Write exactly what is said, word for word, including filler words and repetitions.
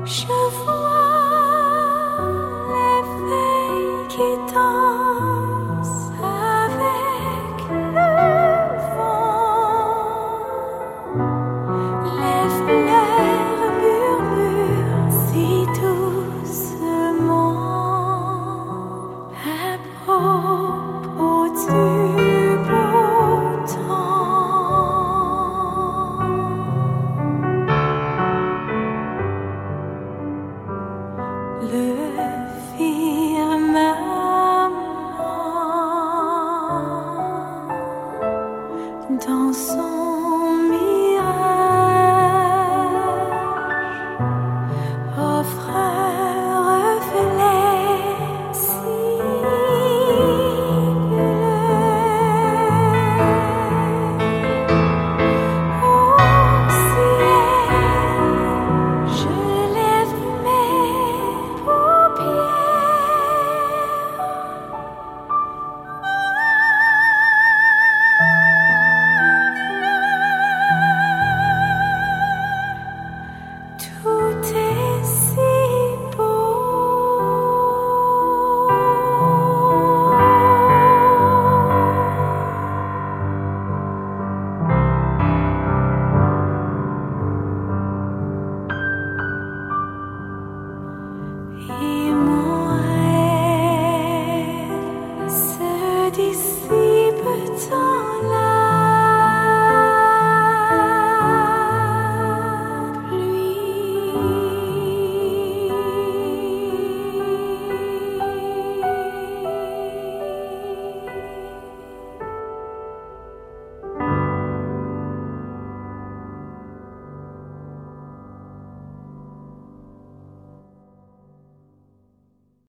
Je vois les feuilles qui dansent avec le vent. Les fleurs murmurent si doucement à propos du beau temps. Le firmament dans son mirage offre un reflet si bleu. Au ciel, je lève mes tout est si et mon rêve se dissipe dans